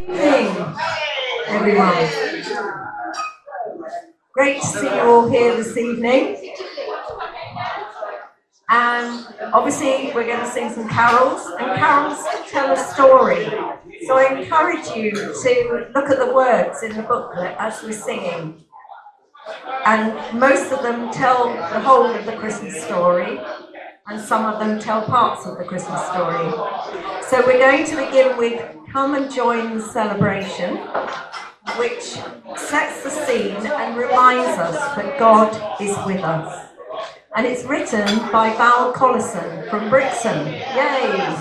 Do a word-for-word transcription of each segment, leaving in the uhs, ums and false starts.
Evening, everyone. Great to see you all here this evening. And obviously we're going to sing some carols, and carols tell a story. So I encourage you to look at the words in the booklet as we're singing. And most of them tell the whole of the Christmas story, and some of them tell parts of the Christmas story. So we're going to begin with Come and Join the Celebration, which sets the scene and reminds us that God is with us. And it's written by Val Collison from Brixton. Yay!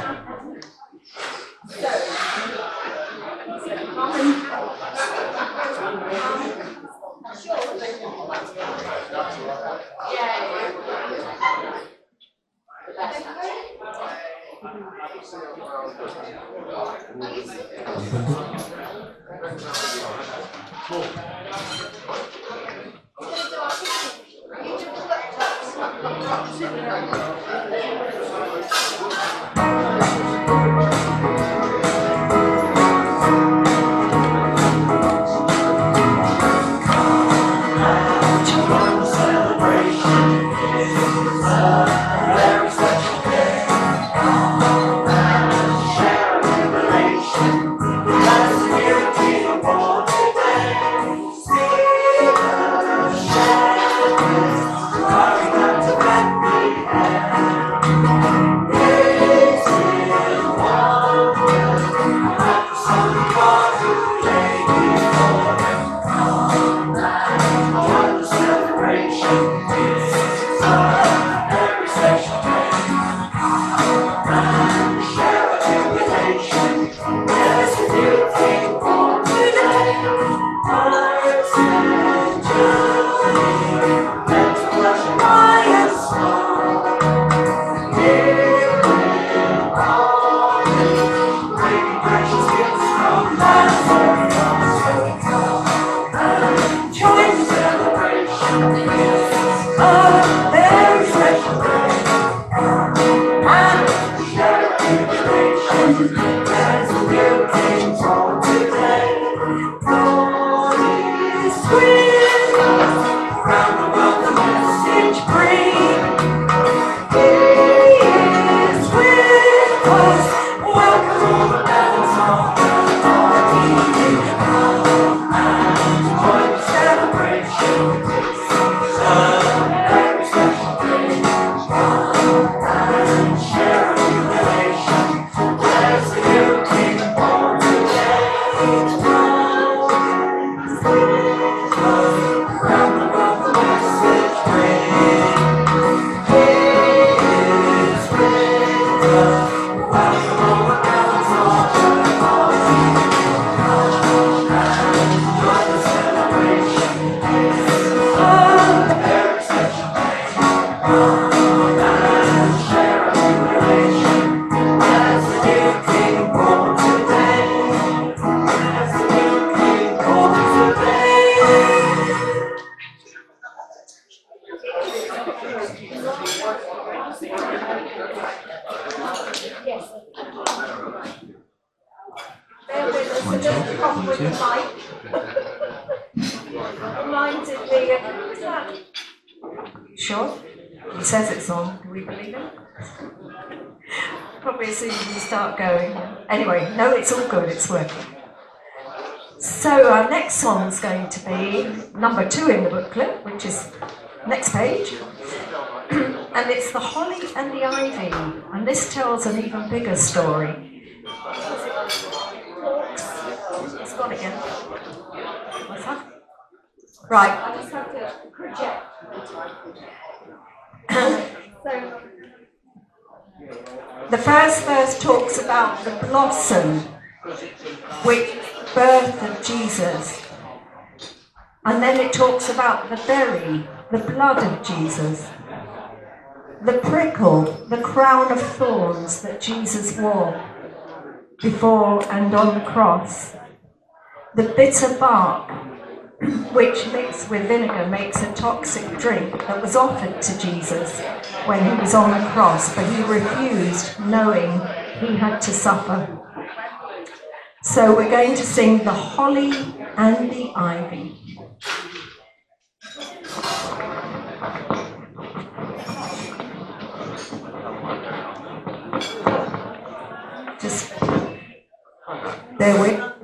Sure? He says it's on. Do we believe it? Probably as soon as we start going. Anyway, no, it's all good. It's working. So our next song's going to be number two in the booklet, which is next page. And it's The Holly and the Ivy. And this tells an even bigger story. It's gone again. What's that? Right. I just have to project. So, the first verse talks about the blossom which birthed Jesus, and then it talks about the berry, the blood of Jesus, the prickle, the crown of thorns that Jesus wore before and on the cross, the bitter bark which mixed with vinegar makes a toxic drink that was offered to Jesus when he was on the cross, but he refused, knowing he had to suffer. So we're going to sing The Holly and the Ivy. Just there we go.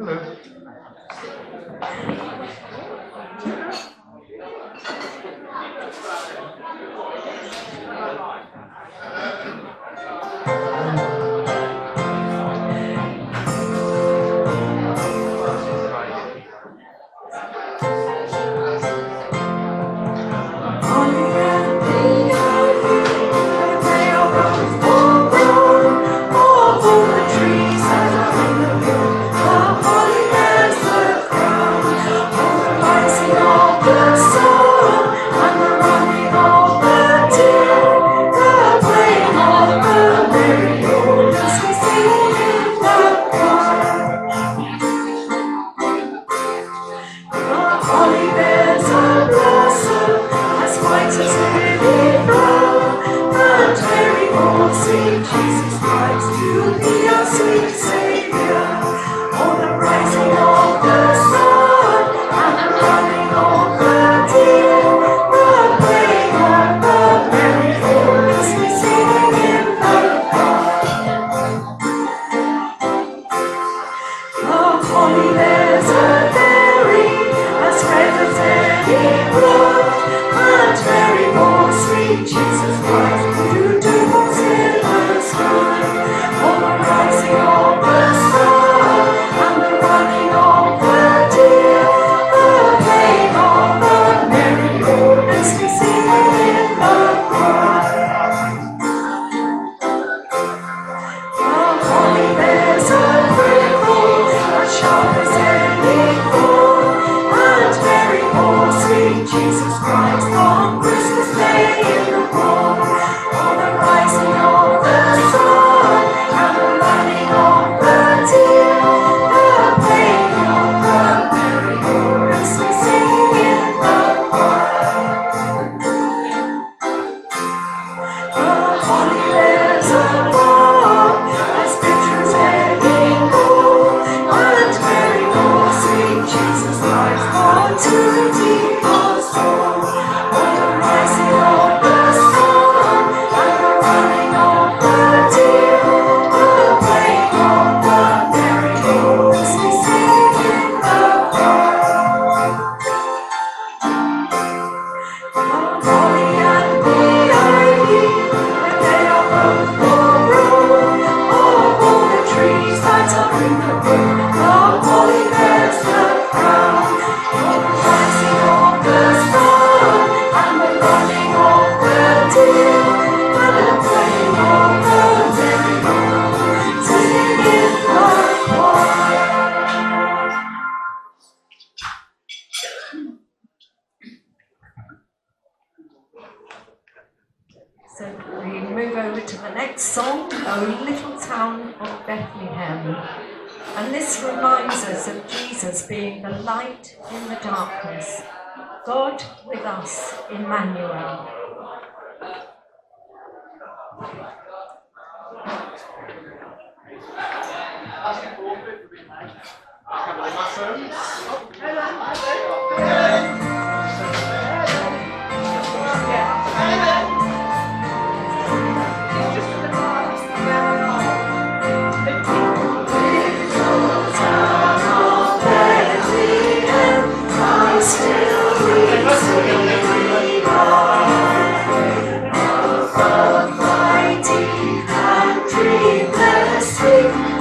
So we move over to the next song, O Little Town of Bethlehem. And this reminds us of Jesus being the light in the darkness, God with us, Emmanuel.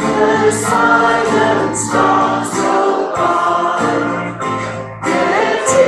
Silent stars go by.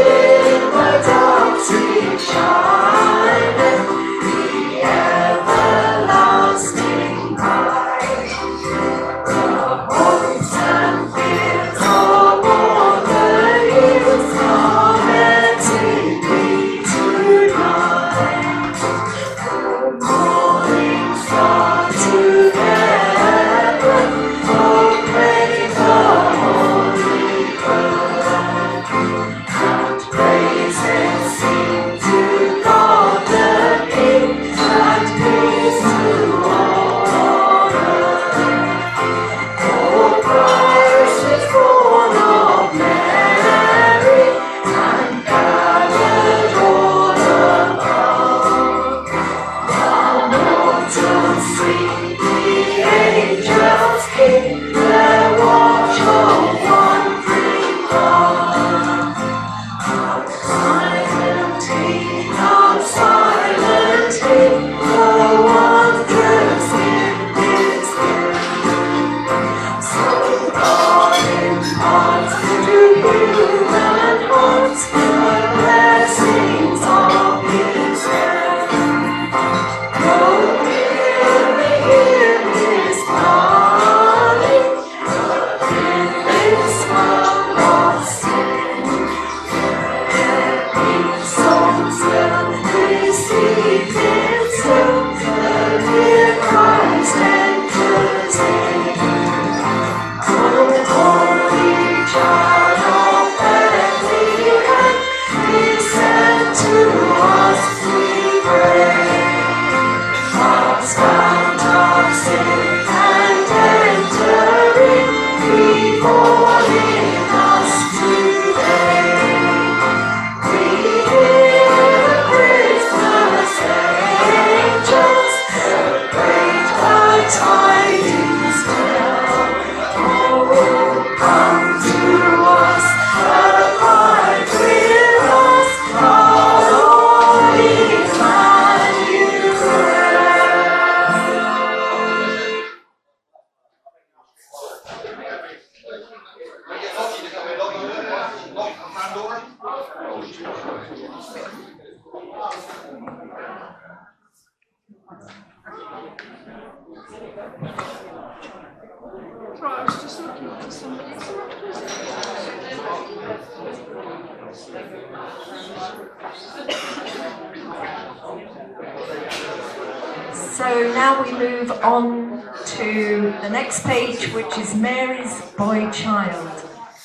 So now we move on to the next page, which is Mary's Boy Child.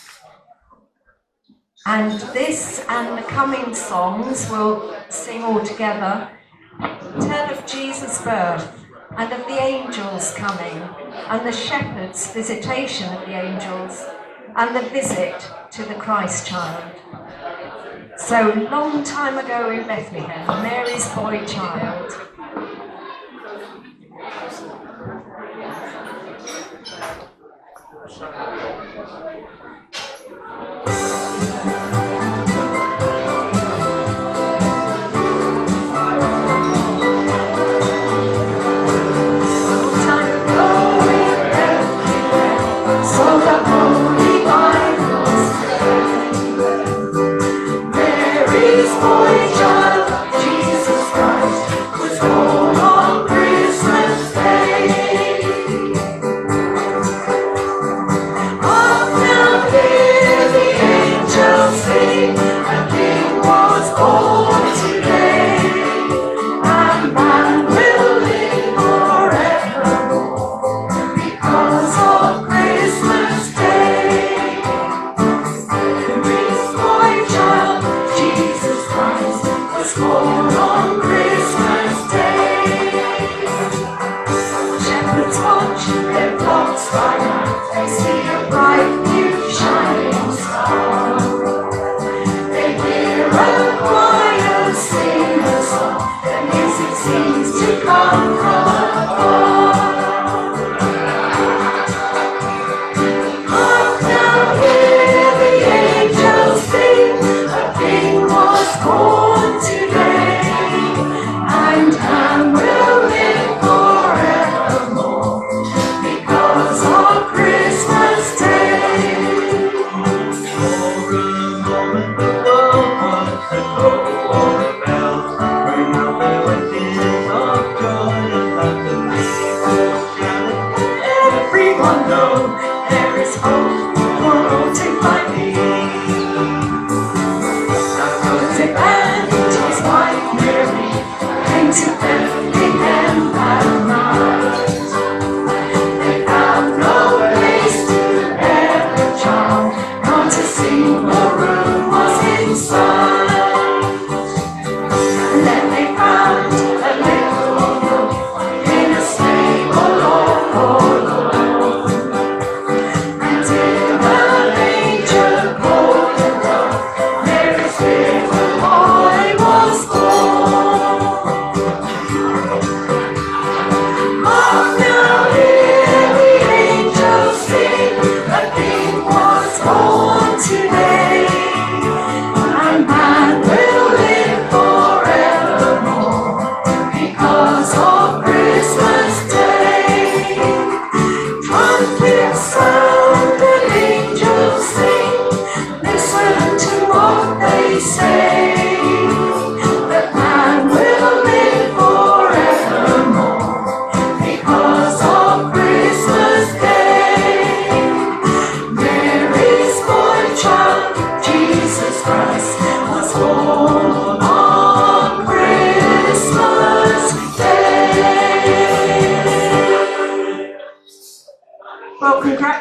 And this and the coming songs we'll sing all together tell of Jesus' birth and of the angels coming and the shepherds' visitation of the angels and the visit to the Christ child. So long time ago in Bethlehem, Mary's Boy Child.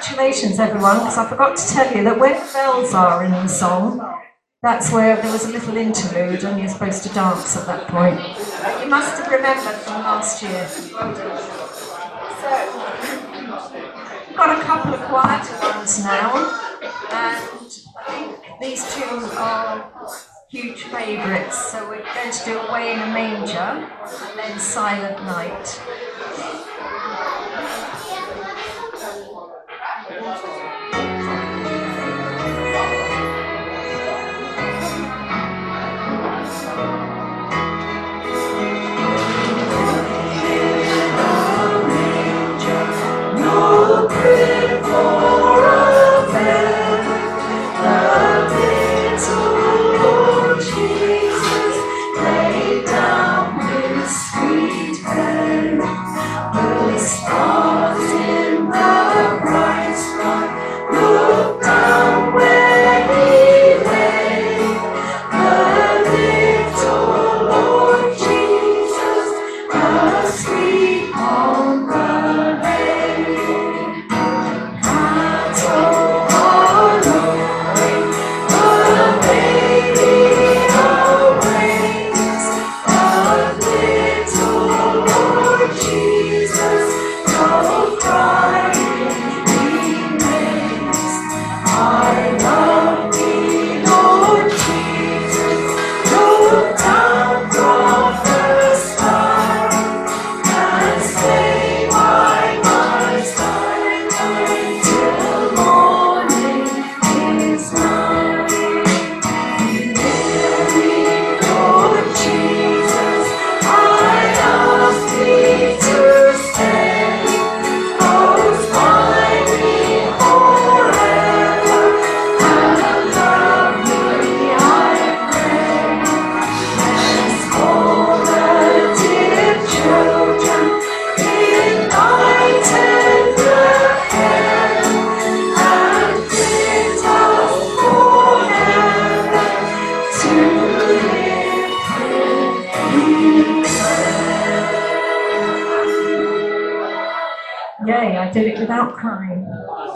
congratulations everyone, because I forgot to tell you that when the bells are in the song, that's where there was a little interlude and you're supposed to dance at that point. You must have remembered from last year. So, we've got a couple of quieter ones now, and I think these two are huge favourites. So we're going to do Away in a Manger and then Silent Night. Yay, I did it without crying.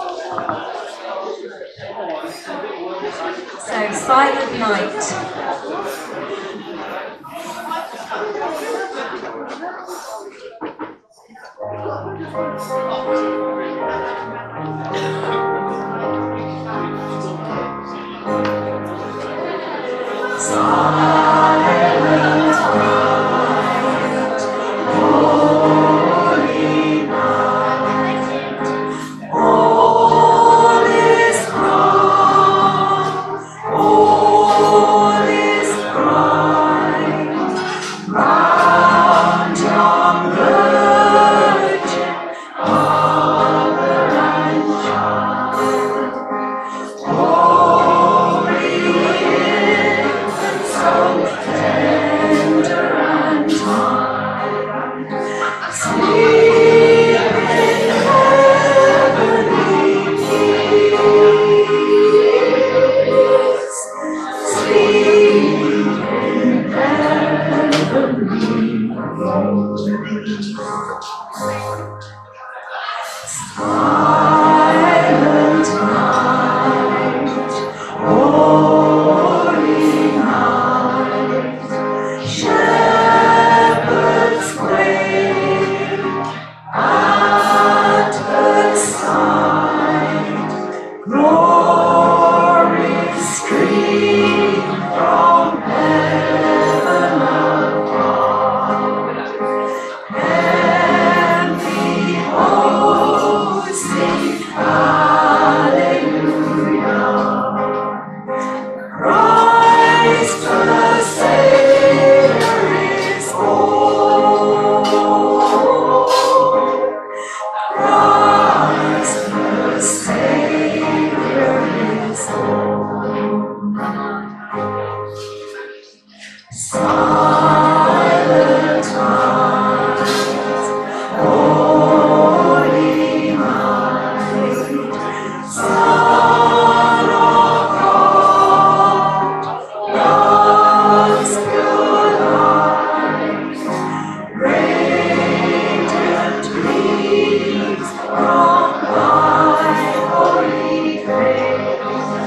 So, Silent Night. All is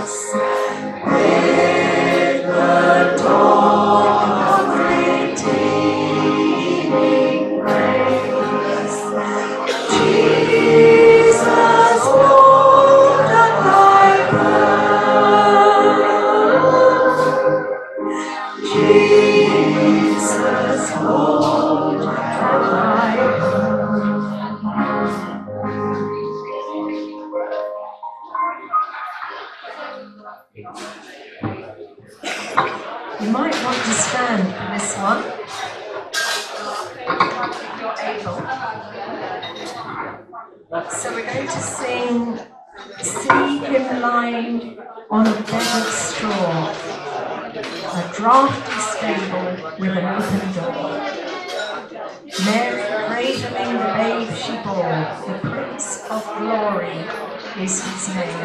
You might want to stand for this one. So we're going to sing See Him Lying on a Bed of Straw, a draughty stable with an open door. Mary cradling the babe she bore, the Prince of Glory is his name.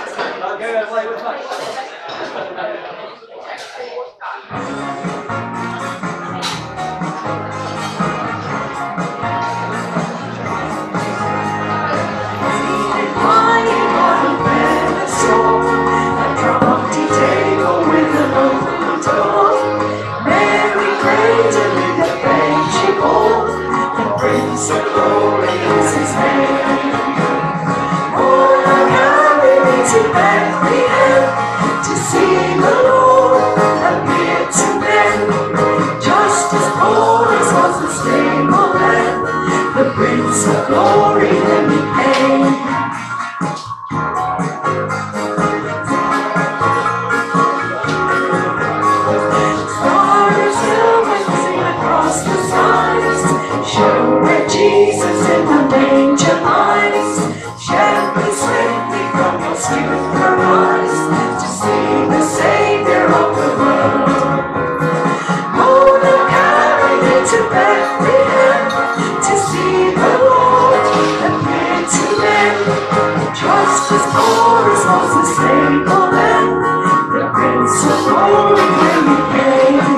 So glory is his name. Oh, I carried me to Bethlehem to see the Lord appear to them. Just as glorious was the stable lamb, the Prince of Glory then he came. Stars still whizzing across the skies, show Jesus in the manger lies. Shepherds swiftly from your youth arise to see the Savior of the world. Oh, now carry me to Bethlehem to see the Lord appear to them. Just as glorious was the stable lamb, the Prince of Glory when he came.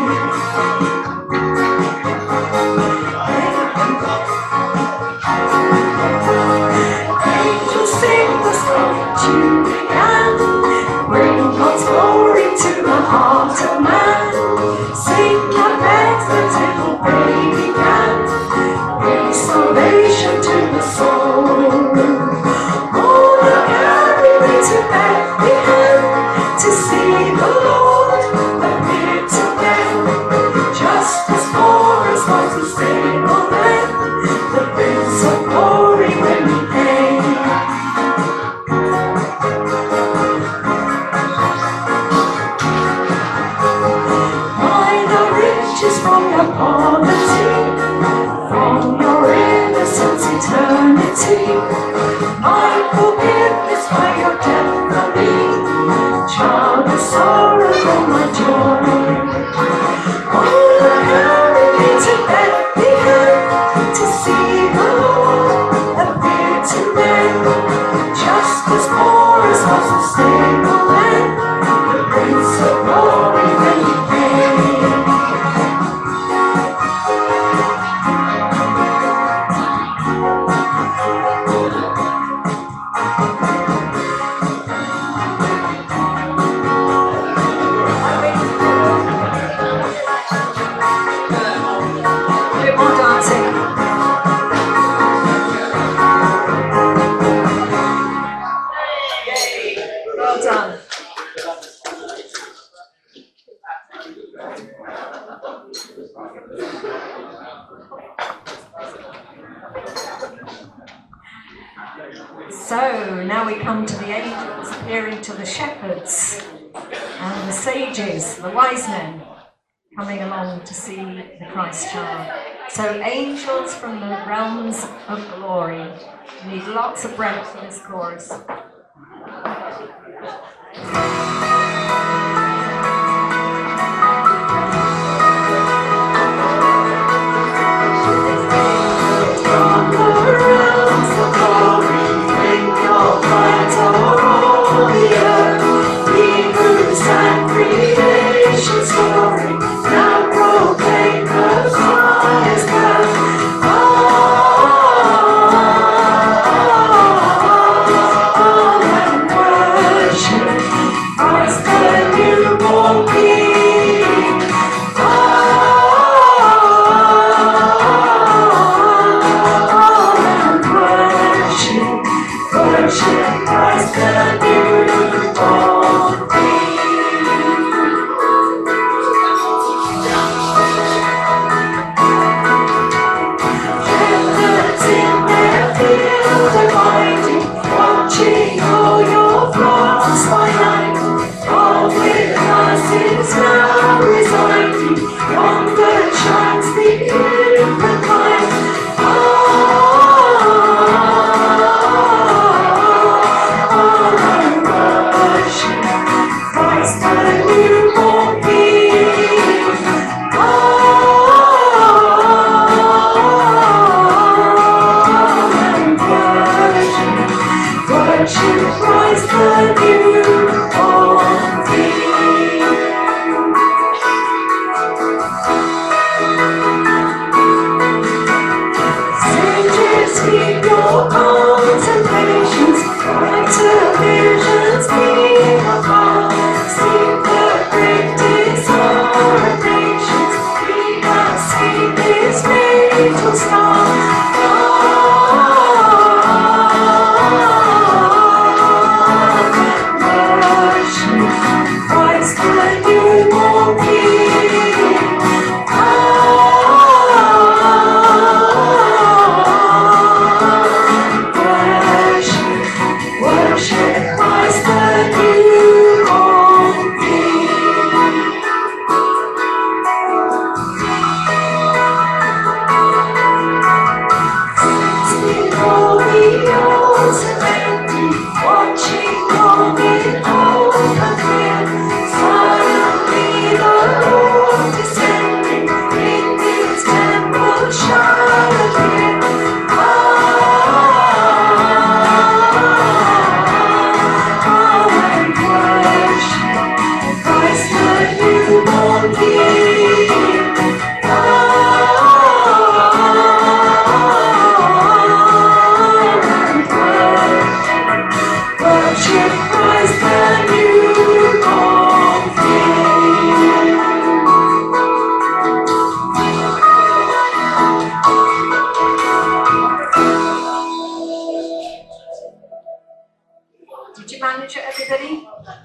Heart of man, sing your beds, the little baby can bring salvation to the soul. Oh, now carry me to Bethlehem to see the Lord appear to them. Just as glorious was the stable lamb, the Prince of Glory when he came. From your poverty, from your innocence, eternity, my forgiveness by your death for me, child of sorrow and my joy. Oh, carry me to Bethlehem to see the Lord appear to them. Just as glorious was the stable lamb, the Prince of Glory when he came. So now we come to the angels appearing to the shepherds and the sages, the wise men, coming along to see the Christ child. So angels from the realms of glory. You need lots of breath for this chorus. Oh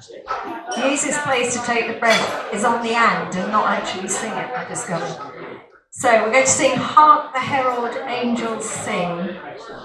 The easiest place to take the breath is on the and and not actually sing it, I discovered. So we're going to sing Hark the Herald Angels Sing.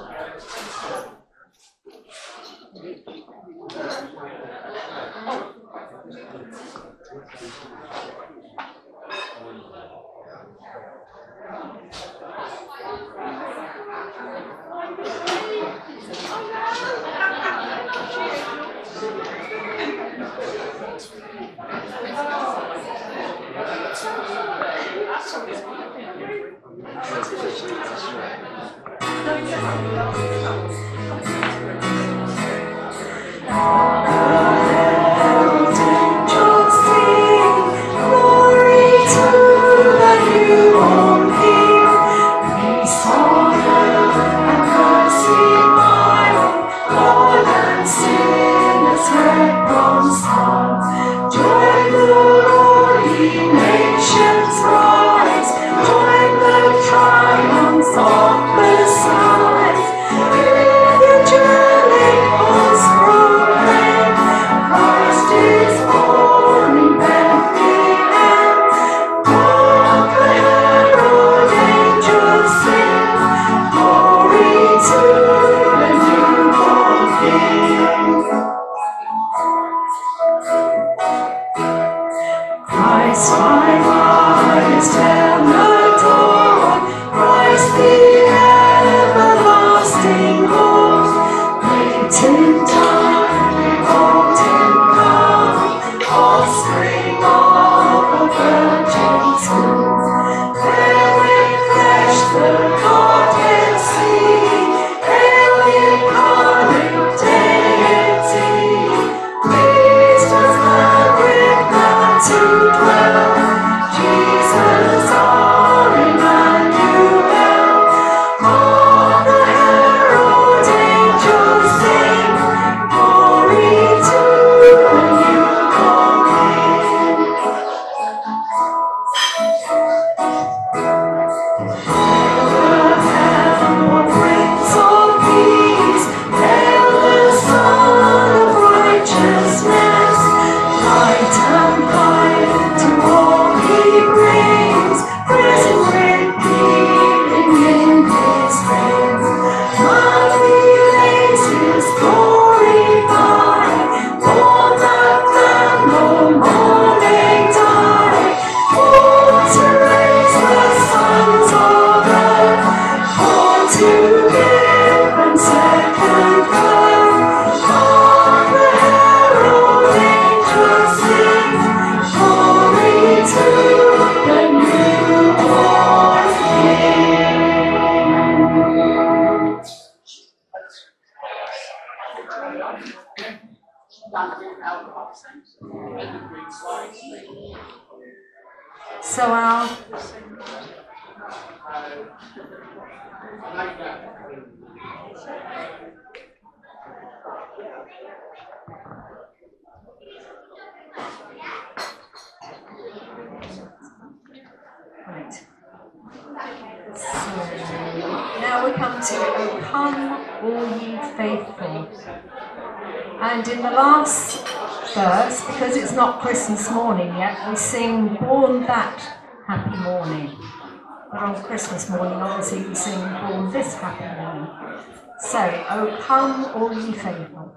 So I'll right. So now we come to O Come All Ye Faithful. And in the last verse, because it's not Christmas morning yet, we sing Born That Happy Morning. But on Christmas morning, obviously, we sing Born This Happy Morning. So, O come all ye faithful.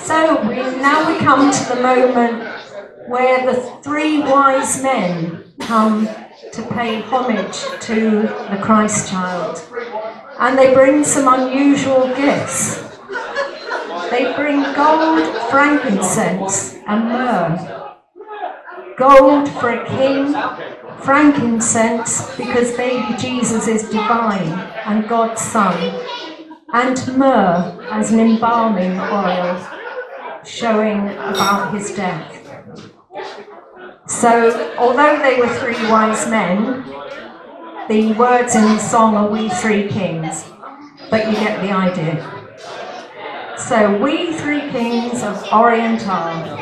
So we now we come to the moment where the three wise men come to pay homage to the Christ child. And they bring some unusual gifts. They bring gold, frankincense, and myrrh. Gold for a king, frankincense because baby Jesus is divine and God's son, and myrrh as an embalming oil, showing about his death. So, although they were three wise men, the words in the song are "We Three Kings," but you get the idea. So, we three kings of Orient are.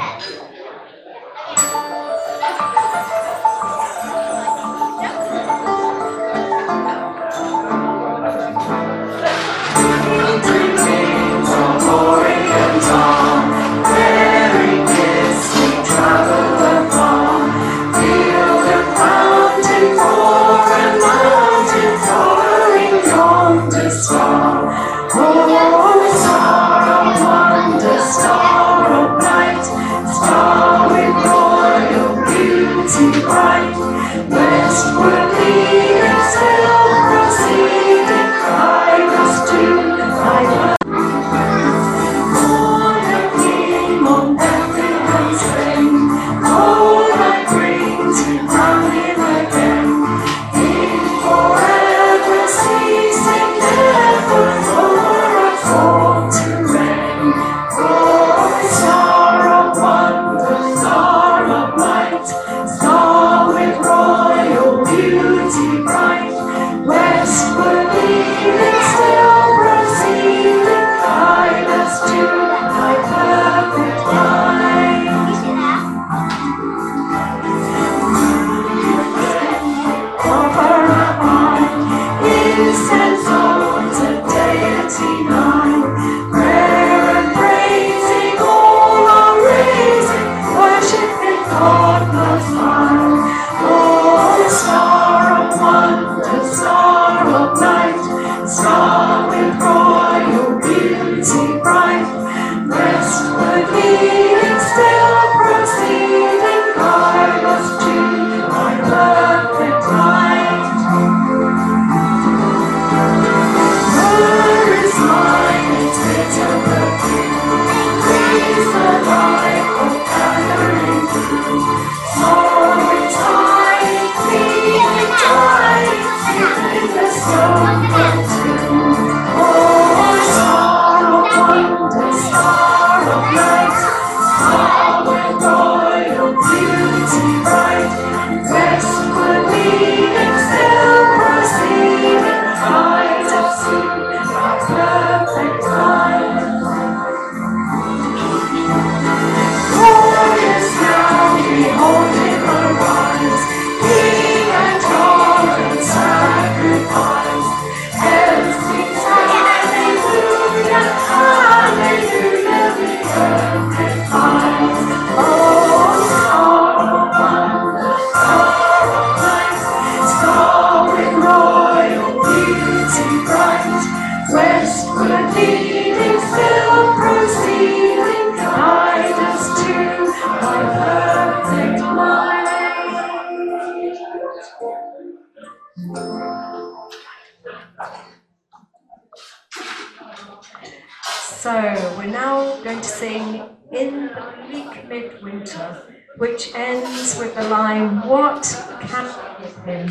So we're now going to sing "In the Bleak Midwinter," which ends with the line, "What can I give him?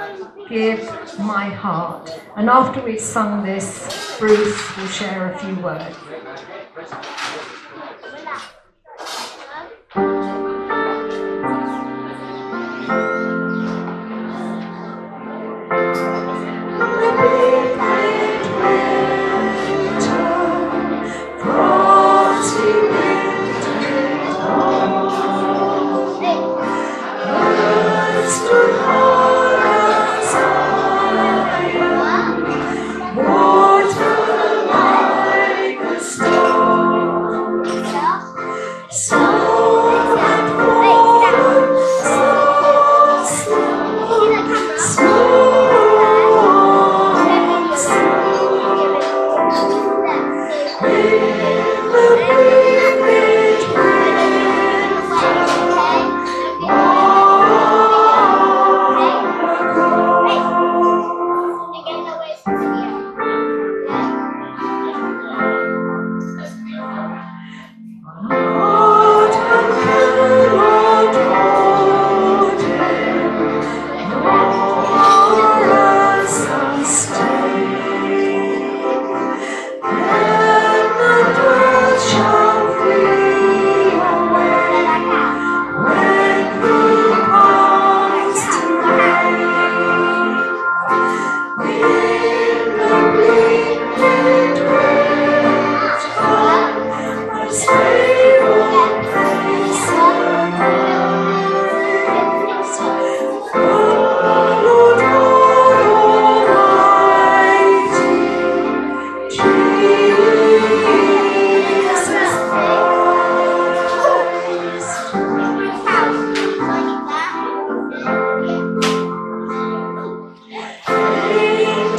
Give my heart." And after we've sung this, Bruce will share a few words. So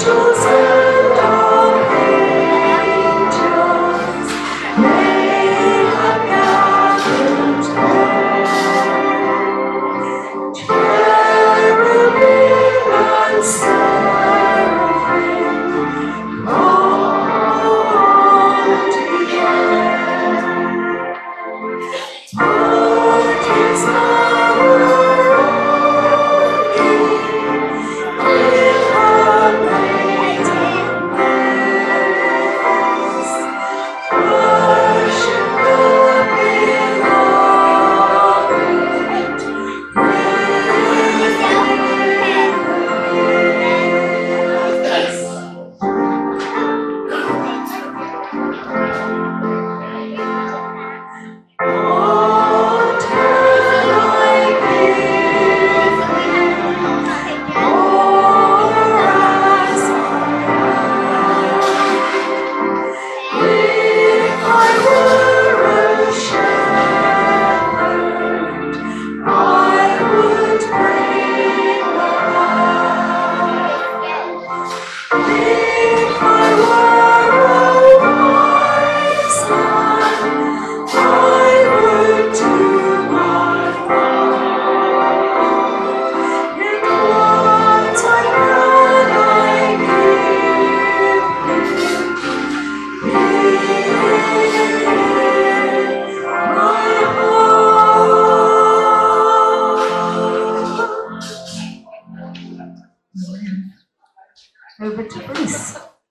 angels and archangels, they have gathered there. Cherubim and seraphim, all together. Martyrs now with her maiden praise, worship the beloved, what can I give thee, or as I am? If I were a shepherd, I would bring a lamb. If I were a wise man, I would do my part. Yet what I can I give thee? My heart. Over to Bruce.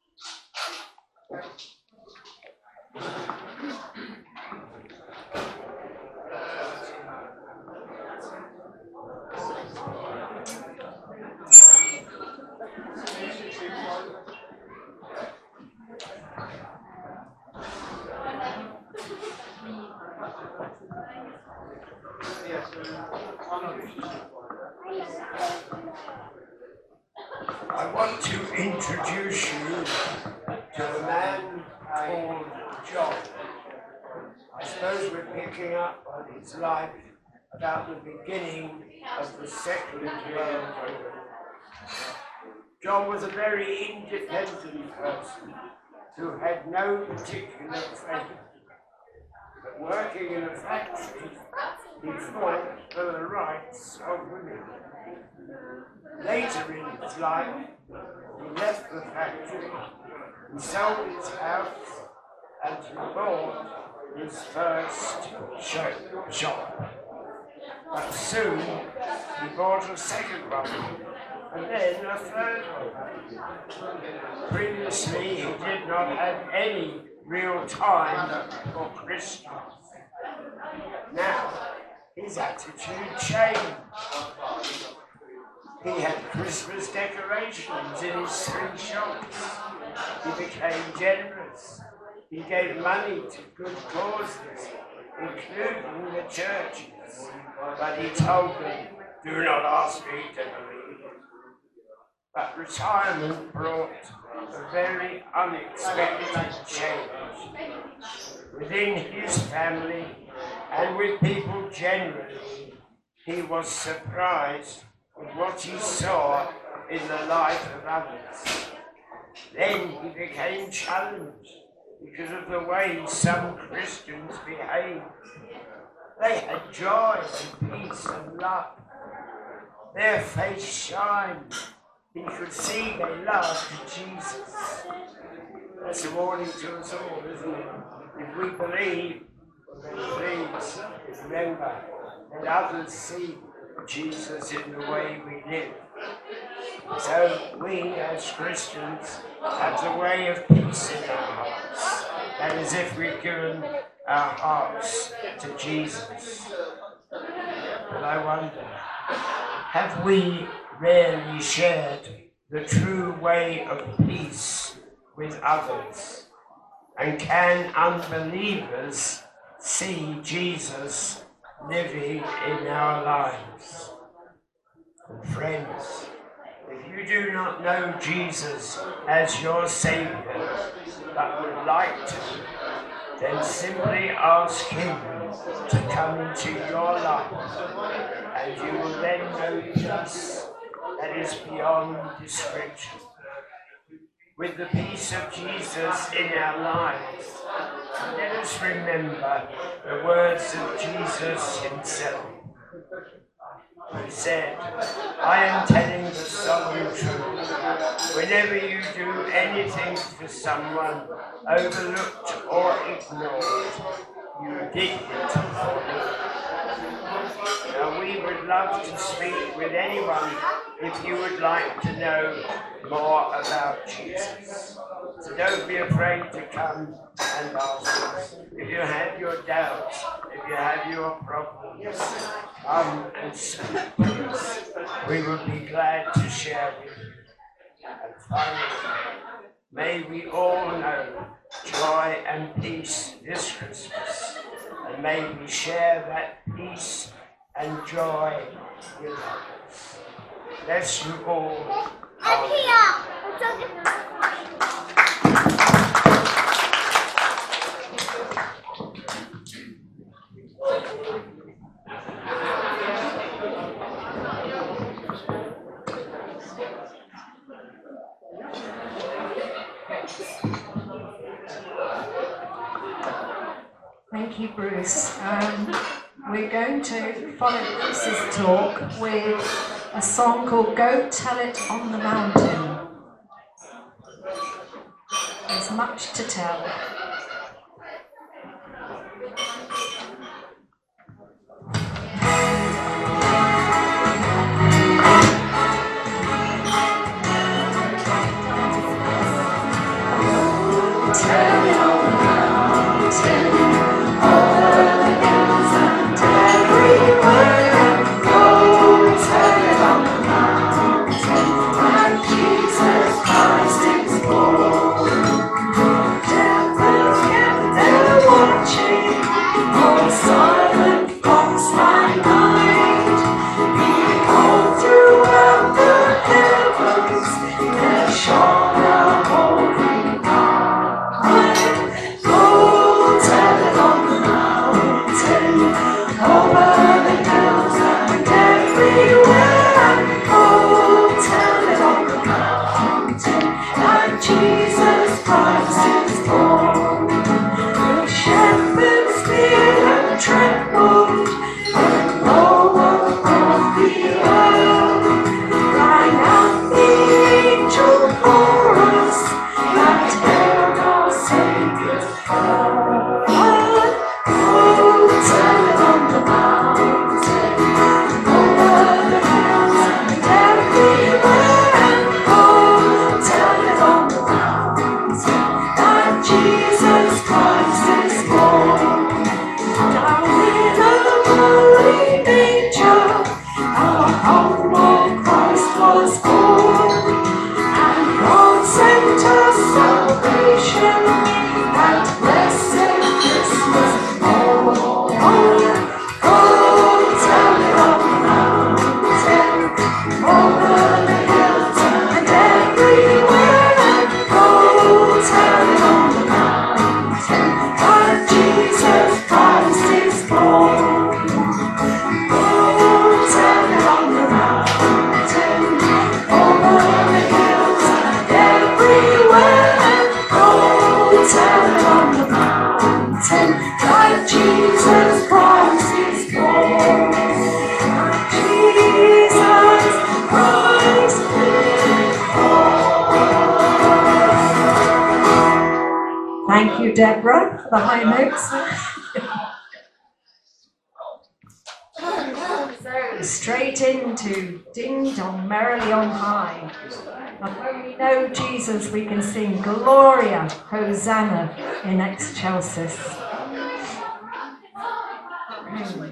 I want to introduce you to a man called John. I suppose we're picking up on his life about the beginning of the Second World War. John was a very independent person who had no particular friend. But working in a factory, he fought for the rights of women. Later in his life, he left the factory, he sold his house, and he bought his first shop. But soon, he bought a second one, and then a third one. Previously, he did not have any real time for Christians. Now, his attitude changed. He had Christmas decorations in his three shops. He became generous. He gave money to good causes, including the churches. But he told them, do not ask me to believe. But retirement brought a very unexpected change. Within his family and with people generally, he was surprised with what he saw in the life of others. Then he became challenged because of the way some Christians behaved. They had joy and peace and love. Their face shined. He could see they loved Jesus. That's a warning to us all, isn't it? If we believe, then please remember that others see Jesus in the way we live. So we as Christians have the way of peace in our hearts. That is if we've given our hearts to Jesus. But I wonder, have we really shared the true way of peace with others? And can unbelievers see Jesus living in our lives? And friends, if you do not know Jesus as your Saviour, but would like to, then simply ask Him to come into your life, and you will then know peace that is beyond description. with the peace of Jesus in our lives. Let us remember the words of Jesus himself, who said, I am telling the solemn truth. Whenever you do anything for someone overlooked or ignored, you did it for me. Now we would love to speak with anyone if you would like to know more about Jesus. So don't be afraid to come and ask us. If you have your doubts, if you have your problems, come and speak to us. We will be glad to share with you. And finally, may we all know joy and peace this Christmas. And may we share that peace and joy with others. Bless you all. I'm here. I'm talking Thank you, Bruce. Um, we're going to follow Bruce's talk with a song called Go Tell It on the Mountain. There's much to tell. Thank you, Deborah, for the high notes. So, straight into Ding Dong Merrily on High. And when we know Jesus, we can sing Gloria, Hosanna in Excelsis. Mm.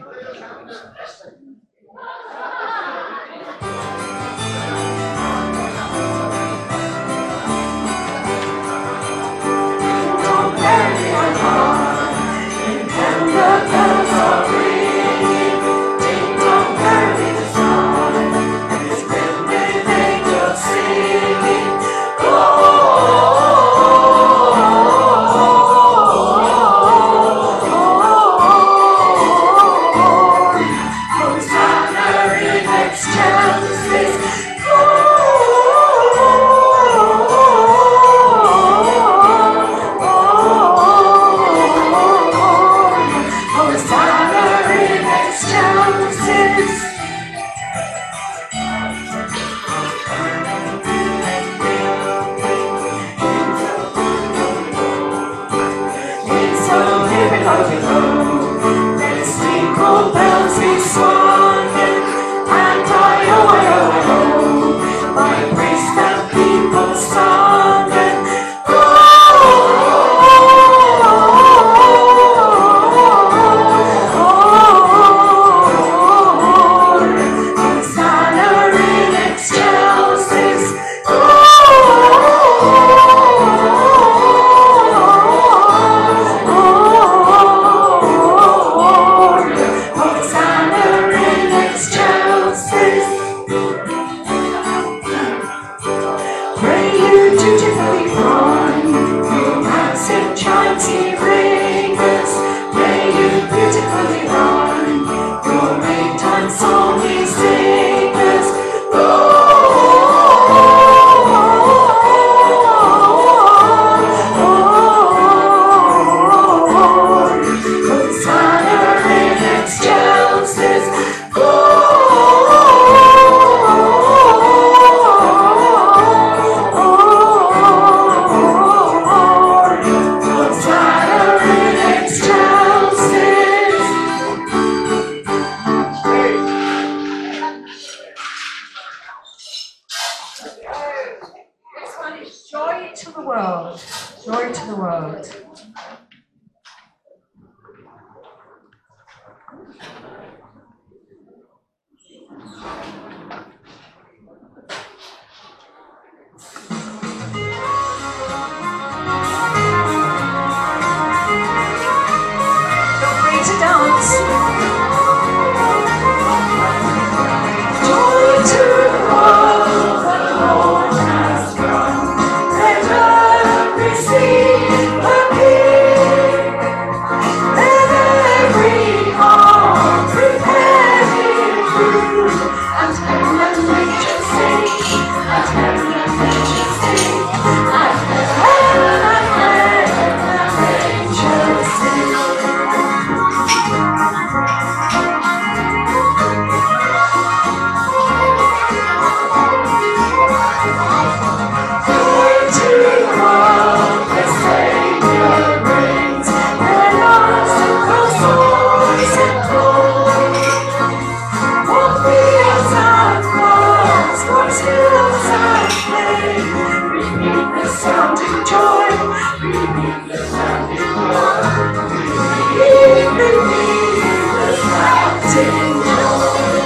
Oh mighty ringers, may you beautifully run. Your maiden song we singers, Hosanna in excelsis, Hosanna in excelsis. This one is Joy to the World. Joy to the World. Feel free to dance. Joy to the world, the Lord has come. Let earth receive the King. Let every heart prepare Him food. And heaven and nature sing, and heaven and nature sing, and heaven and heaven and nature sing. Joy to the world, the Savior reigns. Let us our souls implore. What fields and floods, what hills and plains, repeat the sounding joy, repeat the sounding joy, repeat, repeat the sounding joy.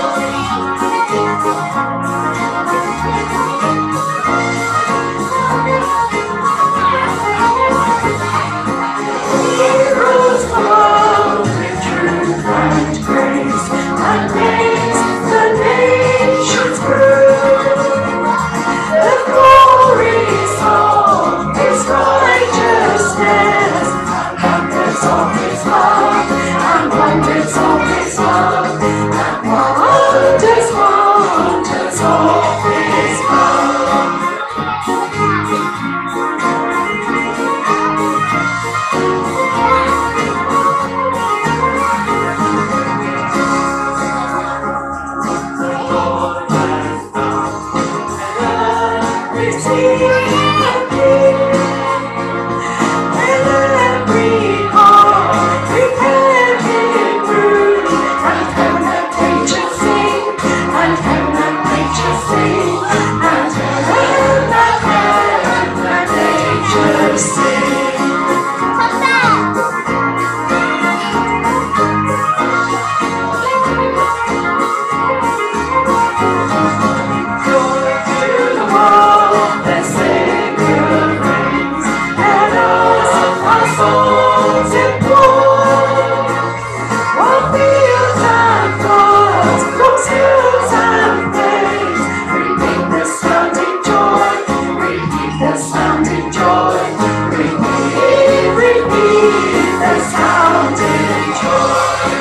He rules the world with truth and grace, and makes the nations prove. The glory song is righteousness, and wonders of His love, and wonders of His love, and wonders, wonders of His love. Receive the King. Let every heart prepare Him room. And heaven and nature sing, and heaven and nature sing, and heaven and heaven and nature sing. Joy to the world, the Savior reigns. Let us our souls implore. What fields and floods, those hills and plains, repeat the sounding joy, repeat the sounding joy, repeat, repeat the sounding joy.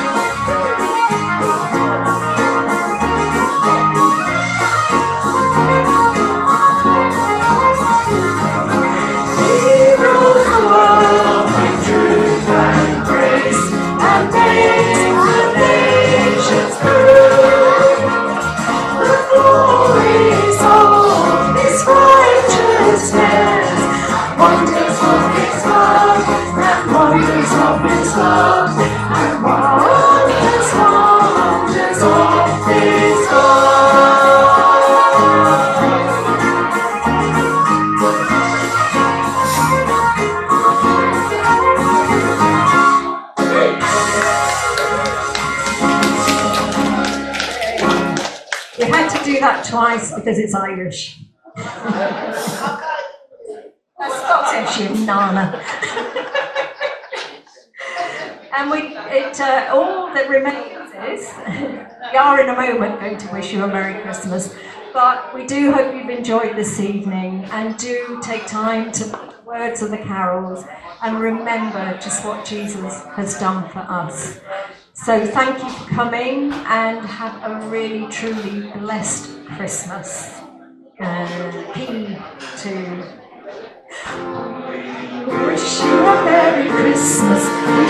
He rules the world with truth and grace, and makes the nations prove. The glory song is righteousness, wonders of His love, and wonders of His love, and wonders, wonders of His love. You had to do that twice because it's Irish. That's Scottish, you nana. And we, it, uh, all that remains is, we are in a moment going to wish you a Merry Christmas, but we do hope you've enjoyed this evening, and do take time to words of the carols, and remember just what Jesus has done for us. So thank you for coming, and have a really, truly blessed Christmas. Uh, P two. Wish you a Merry Christmas.